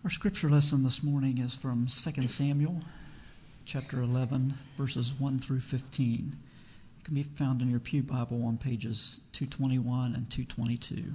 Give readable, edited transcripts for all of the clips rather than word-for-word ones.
Our scripture lesson this morning is from 2 Samuel, chapter 11, verses 1 through 15. It can be found in your Pew Bible on pages 221 and 222.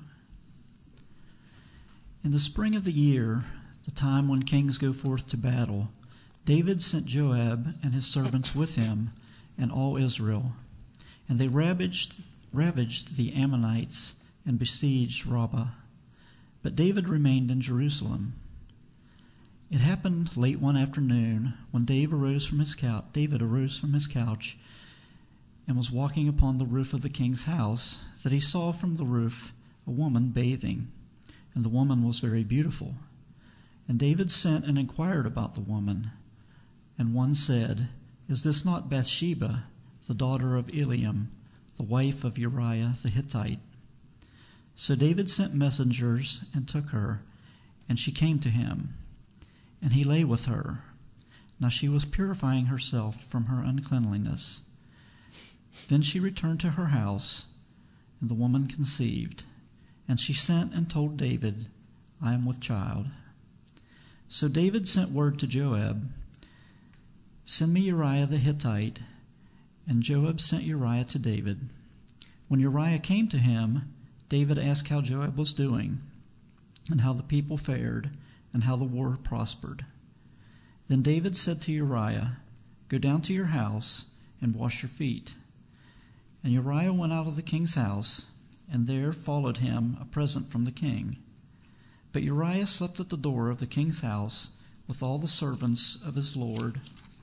In the spring of the year, the time when kings go forth to battle, David sent Joab and his servants with him and all Israel, and they ravaged the Ammonites and besieged Rabbah. But David remained in Jerusalem. It happened late one afternoon when David arose from his couch and was walking upon the roof of the king's house, that he saw from the roof a woman bathing, and the woman was very beautiful. And David sent and inquired about the woman. And one said, "Is this not Bathsheba, the daughter of Eliam, the wife of Uriah the Hittite?" So David sent messengers and took her, and she came to him, and he lay with her. Now she was purifying herself from her uncleanliness. Then she returned to her house, and the woman conceived. And she sent and told David, "I am with child." So David sent word to Joab, "Send me Uriah the Hittite." And Joab sent Uriah to David. When Uriah came to him, David asked how Joab was doing, and how the people fared, and how the war prospered. Then David said to Uriah, "Go down to your house and wash your feet." And Uriah went out of the king's house, and there followed him a present from the king. But Uriah slept at the door of the king's house with all the servants of his lord,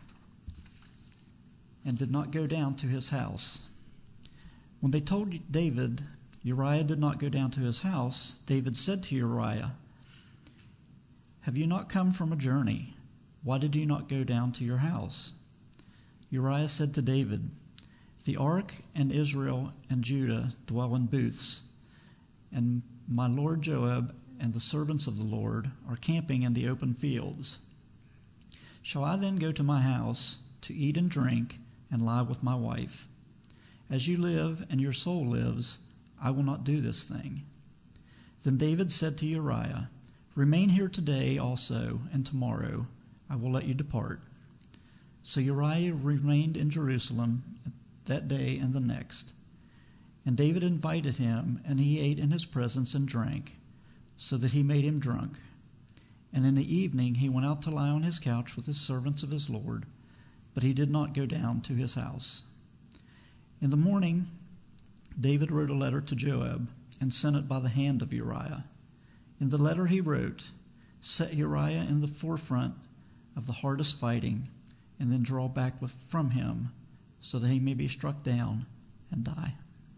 and did not go down to his house. When they told David Uriah did not go down to his house, David said to Uriah, "Have you not come from a journey? Why did you not go down to your house?" Uriah said to David, "The ark and Israel and Judah dwell in booths, and my lord Joab and the servants of the Lord are camping in the open fields. Shall I then go to my house to eat and drink and lie with my wife? As you live and your soul lives, I will not do this thing." Then David said to Uriah, "Remain here today also, and tomorrow I will let you depart." So Uriah remained in Jerusalem that day and the next. And David invited him, and he ate in his presence and drank, so that he made him drunk. And in the evening he went out to lie on his couch with his servants of his lord, but he did not go down to his house. In the morning David wrote a letter to Joab and sent it by the hand of Uriah. In the letter he wrote, "Set Uriah in the forefront of the hardest fighting, and then draw back from him, so that he may be struck down and die."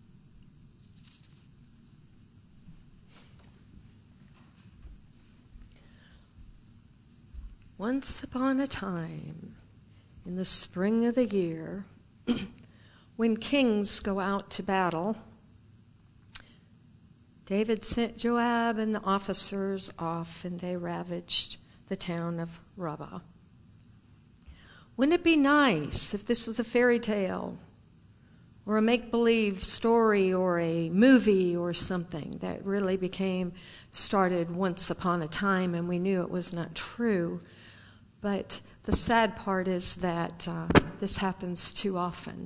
Once upon a time, in the spring of the year, when kings go out to battle, David sent Joab and the officers off, and they ravaged the town of Rabbah. Wouldn't it be nice if this was a fairy tale or a make-believe story or a movie or something that really started once upon a time and we knew it was not true? But the sad part is that this happens too often,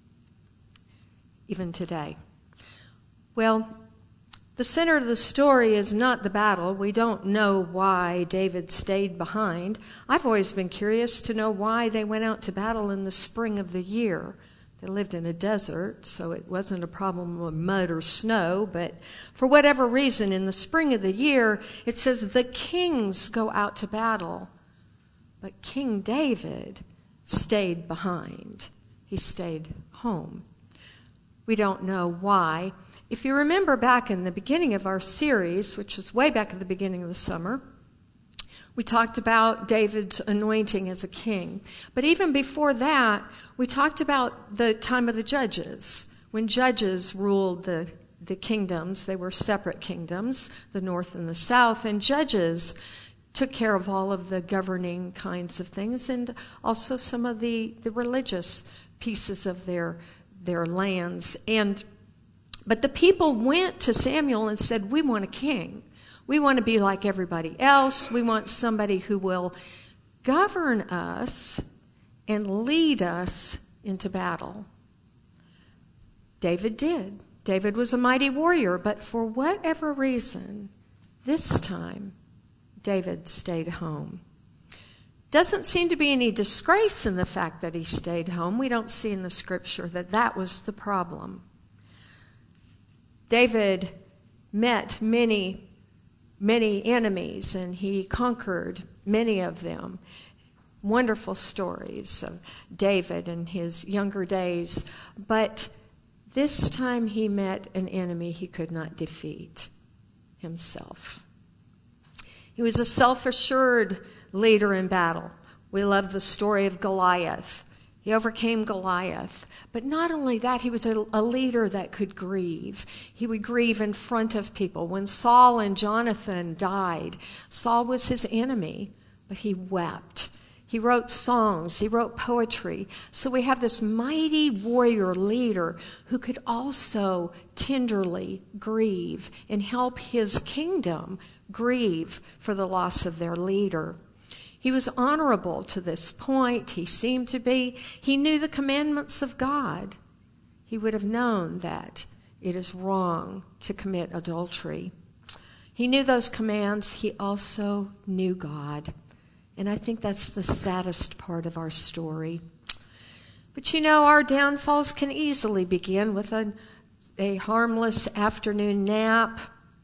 even today. Well, the center of the story is not the battle. We don't know why David stayed behind. I've always been curious to know why they went out to battle in the spring of the year. They lived in a desert, so it wasn't a problem with mud or snow, but for whatever reason, in the spring of the year, it says the kings go out to battle, but King David stayed behind. He stayed home. We don't know why. If you remember back in the beginning of our series, which was way back at the beginning of the summer, we talked about David's anointing as a king. But even before that, we talked about the time of the judges, when judges ruled the kingdoms. They were separate kingdoms, the north and the south, and judges took care of all of the governing kinds of things and also some of the religious pieces of their lands. But the people went to Samuel and said, "We want a king. We want to be like everybody else. We want somebody who will govern us and lead us into battle. David did. David was a mighty warrior, but for whatever reason, this time, David stayed home. Doesn't seem to be any disgrace in the fact that he stayed home. We don't see in the scripture that that was the problem. David met many, many enemies, and he conquered many of them. Wonderful stories of David in his younger days. But this time he met an enemy he could not defeat: himself. He was a self-assured leader in battle. We love the story of Goliath. He overcame Goliath. But not only that, he was a leader that could grieve. He would grieve in front of people. When Saul and Jonathan died, Saul was his enemy, but he wept. He wrote songs. He wrote poetry. So we have this mighty warrior leader who could also tenderly grieve and help his kingdom grieve for the loss of their leader. He was honorable to this point. He seemed to be. He knew the commandments of God. He would have known that it is wrong to commit adultery. He knew those commands. He also knew God. And I think that's the saddest part of our story. But you know, our downfalls can easily begin with a harmless afternoon nap.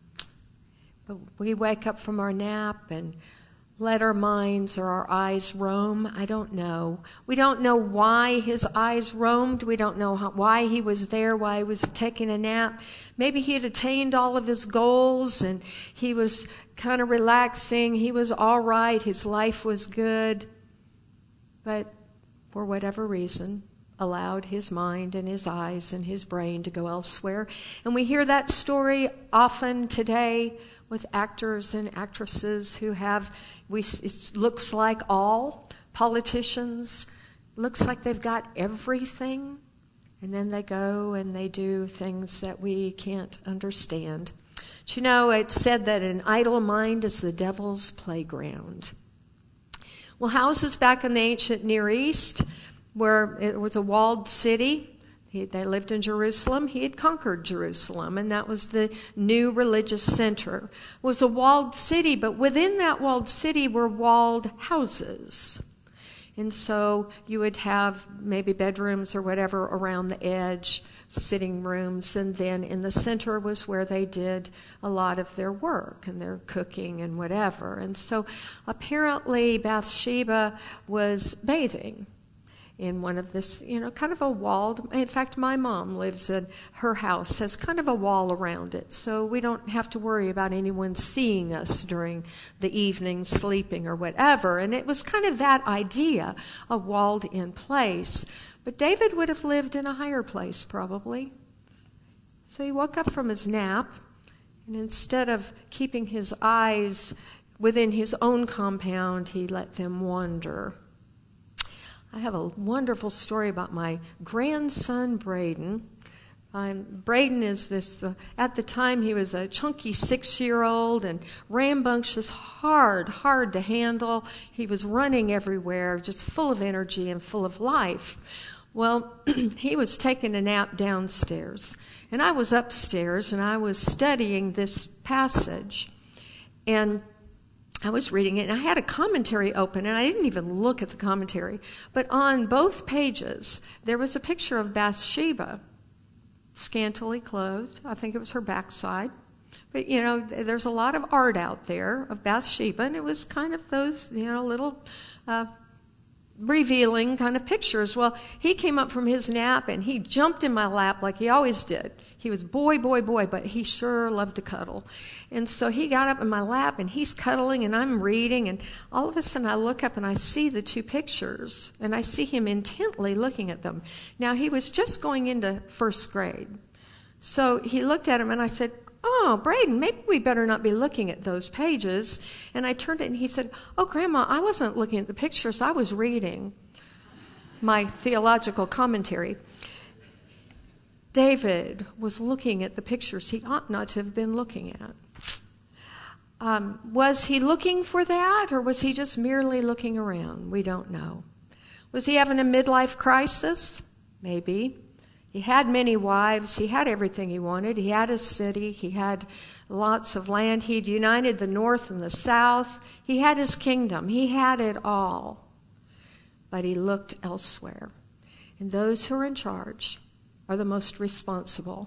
But we wake up from our nap and let our minds or our eyes roam. I don't know. We don't know why his eyes roamed. We don't know why he was there, why he was taking a nap. Maybe he had attained all of his goals and he was kind of relaxing. He was all right. His life was good. But for whatever reason, allowed his mind and his eyes and his brain to go elsewhere. And we hear that story often today with actors and actresses who have, it looks like all politicians, looks like they've got everything, and then they go and they do things that we can't understand. But you know, it's said that an idle mind is the devil's playground. Well, houses back in the ancient Near East, where it was a walled city, they lived in Jerusalem. He had conquered Jerusalem, and that was the new religious center. It was a walled city, but within that walled city were walled houses. And so you would have maybe bedrooms or whatever around the edge, sitting rooms, and then in the center was where they did a lot of their work and their cooking and whatever. And so apparently Bathsheba was bathing in one of this, kind of a walled, in fact, my mom lives in, her house has kind of a wall around it, so we don't have to worry about anyone seeing us during the evening, sleeping or whatever. And it was kind of that idea, a walled-in place. But David would have lived in a higher place, probably. So he woke up from his nap, and instead of keeping his eyes within his own compound, he let them wander. I have a wonderful story about my grandson, Braden. Braden is this, at the time he was a chunky 6-year-old and rambunctious, hard to handle. He was running everywhere, just full of energy and full of life. Well, he was taking a nap downstairs, and I was upstairs, and I was studying this passage, and I was reading it, and I had a commentary open, and I didn't even look at the commentary. But on both pages, there was a picture of Bathsheba, scantily clothed. I think it was her backside. But, there's a lot of art out there of Bathsheba, and it was kind of those, little revealing kind of pictures. Well, he came up from his nap, and he jumped in my lap like he always did. He was boy, but he sure loved to cuddle. And so he got up in my lap, and he's cuddling, and I'm reading, and all of a sudden I look up, and I see the two pictures, and I see him intently looking at them. Now, he was just going into first grade. So he looked at him, and I said, "Oh, Braden, maybe we better not be looking at those pages." And I turned it, and he said, "Oh, Grandma, I wasn't looking at the pictures. I was reading my theological commentary." David was looking at the pictures he ought not to have been looking at. Was he looking for that, or was he just merely looking around? We don't know. Was he having a midlife crisis? Maybe. He had many wives. He had everything he wanted. He had his city. He had lots of land. He'd united the north and the south. He had his kingdom. He had it all. But he looked elsewhere. And those who are in charge are the most responsible.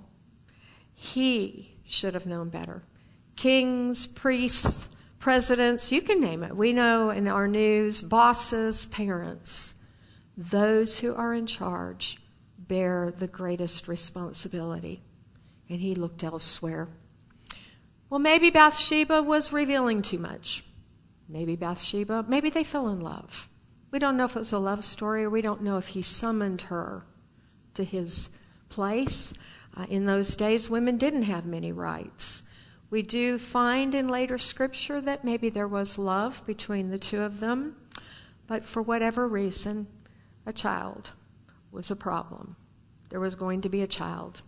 He should have known better. Kings, priests, presidents, you can name it. We know in our news, bosses, parents. Those who are in charge bear the greatest responsibility. And he looked elsewhere. Well, maybe Bathsheba was revealing too much. Maybe they fell in love. We don't know if it was a love story, or we don't know if he summoned her to his place. In those days, women didn't have many rights. We do find in later scripture that maybe there was love between the two of them, but for whatever reason, a child was a problem. There was going to be a child.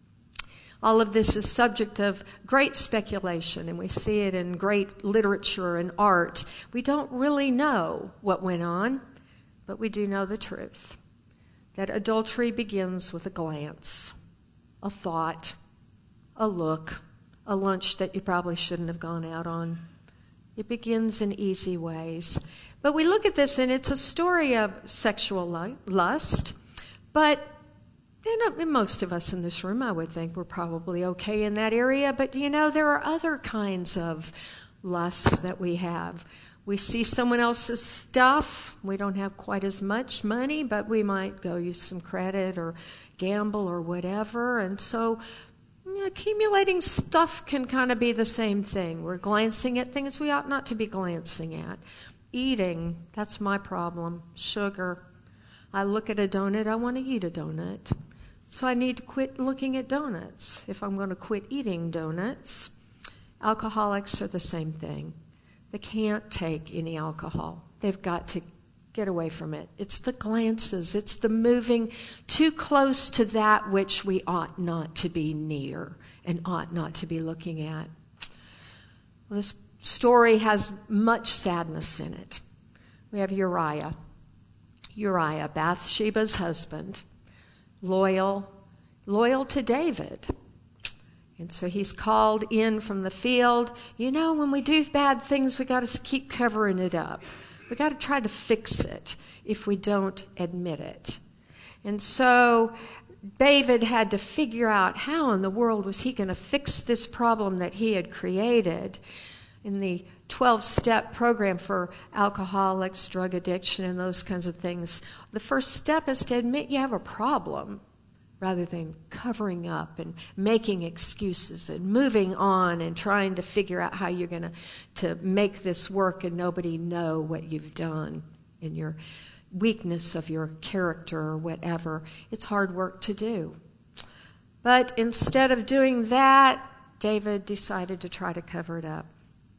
All of this is subject of great speculation, and we see it in great literature and art. We don't really know what went on, but we do know the truth, that adultery begins with a glance, a thought, a look, a lunch that you probably shouldn't have gone out on. It begins in easy ways. But we look at this, and it's a story of sexual lust, but and most of us in this room, I would think, we're probably okay in that area. But, there are other kinds of lusts that we have. We see someone else's stuff. We don't have quite as much money, but we might go use some credit or gamble or whatever. And so accumulating stuff can kind of be the same thing. We're glancing at things we ought not to be glancing at. Eating, that's my problem. Sugar. I look at a donut, I want to eat a donut. So I need to quit looking at donuts if I'm going to quit eating donuts. Alcoholics are the same thing. They can't take any alcohol. They've got to get away from it. It's the glances. It's the moving too close to that which we ought not to be near and ought not to be looking at. Well, this story has much sadness in it. We have Uriah, Bathsheba's husband, loyal to David. And so he's called in from the field. When we do bad things, we got to keep covering it up. We got to try to fix it if we don't admit it. And so David had to figure out how in the world was he going to fix this problem that he had created. In the 12-step program for alcoholics, drug addiction, and those kinds of things, the first step is to admit you have a problem rather than covering up and making excuses and moving on and trying to figure out how you're going to make this work and nobody know what you've done in your weakness of your character or whatever. It's hard work to do. But instead of doing that, David decided to try to cover it up.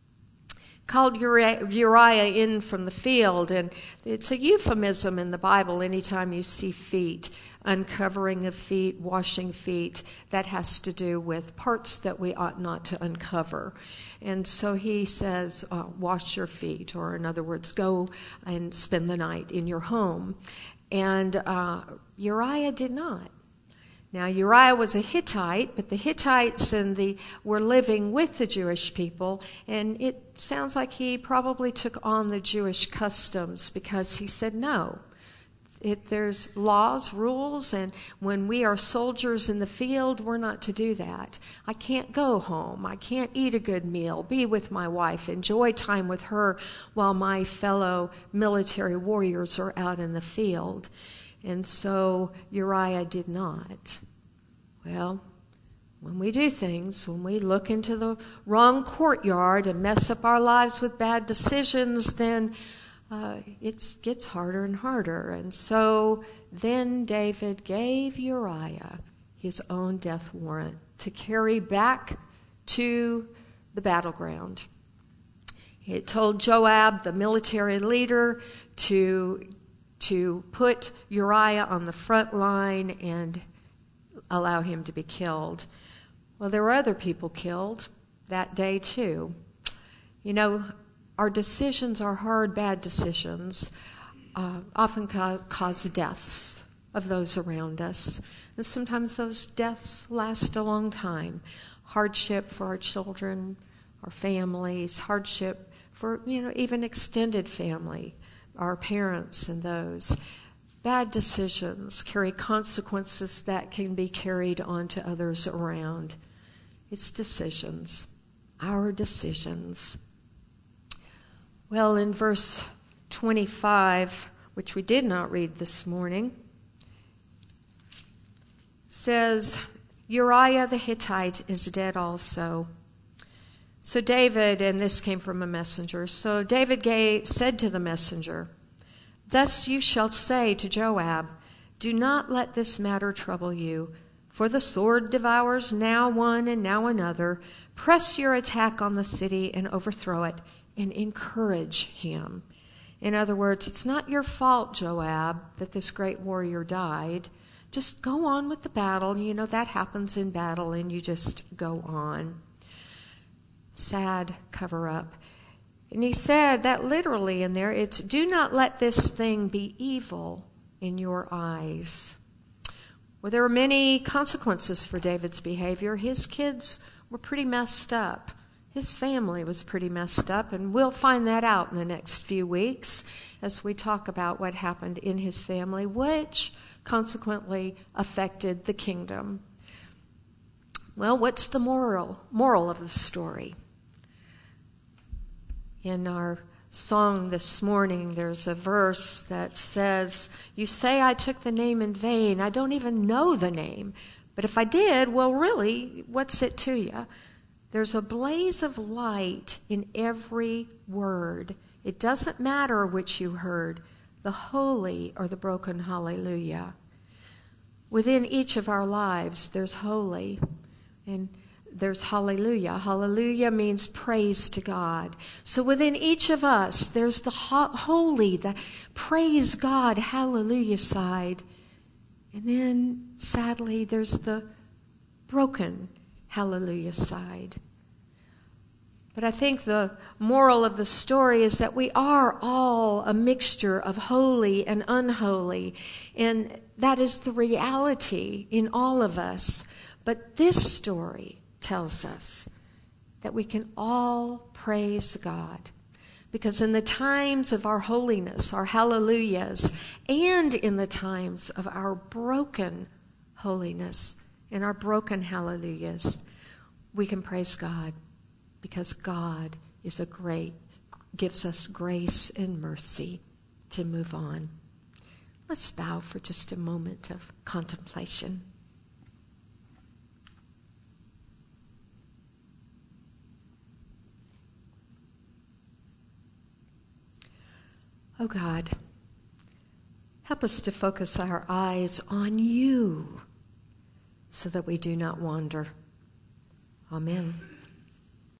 Called Uriah in from the field, and it's a euphemism in the Bible anytime you see feet, uncovering of feet, washing feet, that has to do with parts that we ought not to uncover. And so he says, wash your feet, or in other words, go and spend the night in your home. And Uriah did not. Now, Uriah was a Hittite, but the Hittites were living with the Jewish people, and it sounds like he probably took on the Jewish customs because he said no. There's laws, rules, and when we are soldiers in the field, we're not to do that. I can't go home. I can't eat a good meal, be with my wife, enjoy time with her while my fellow military warriors are out in the field. And so Uriah did not. Well, when we do things, when we look into the wrong courtyard and mess up our lives with bad decisions, then it gets harder and harder. And so then David gave Uriah his own death warrant to carry back to the battleground. He told Joab, the military leader, to put Uriah on the front line and allow him to be killed. Well, there were other people killed that day too. You know, our decisions, our hard, bad decisions, often cause deaths of those around us. And sometimes those deaths last a long time. Hardship for our children, our families, hardship for, even extended family, our parents and those. Bad decisions carry consequences that can be carried on to others around. It's decisions, our decisions. Well, in verse 25, which we did not read this morning, says, Uriah the Hittite is dead also. So David, and this came from a messenger, so David said to the messenger, Thus you shall say to Joab, Do not let this matter trouble you, for the sword devours now one and now another. Press your attack on the city and overthrow it, and encourage him. In other words, it's not your fault, Joab, that this great warrior died. Just go on with the battle. That happens in battle, and you just go on. Sad cover-up. And he said that literally in there, it's do not let this thing be evil in your eyes. Well, there were many consequences for David's behavior. His kids were pretty messed up. His family was pretty messed up, and we'll find that out in the next few weeks as we talk about what happened in his family, which consequently affected the kingdom. Well, what's the moral of the story? In our song this morning, there's a verse that says, You say I took the name in vain. I don't even know the name. But if I did, well, really, what's it to you? There's a blaze of light in every word. It doesn't matter which you heard, the holy or the broken hallelujah. Within each of our lives, there's holy and there's hallelujah. Hallelujah means praise to God. So within each of us, there's the holy, the praise God, hallelujah side. And then, sadly, there's the broken hallelujah side. But I think the moral of the story is that we are all a mixture of holy and unholy. And that is the reality in all of us. But this story tells us that we can all praise God. Because in the times of our holiness, our hallelujahs, and in the times of our broken holiness and our broken hallelujahs, we can praise God. Because God gives us grace and mercy to move on. Let's bow for just a moment of contemplation. Oh God, help us to focus our eyes on you so that we do not wander. Amen.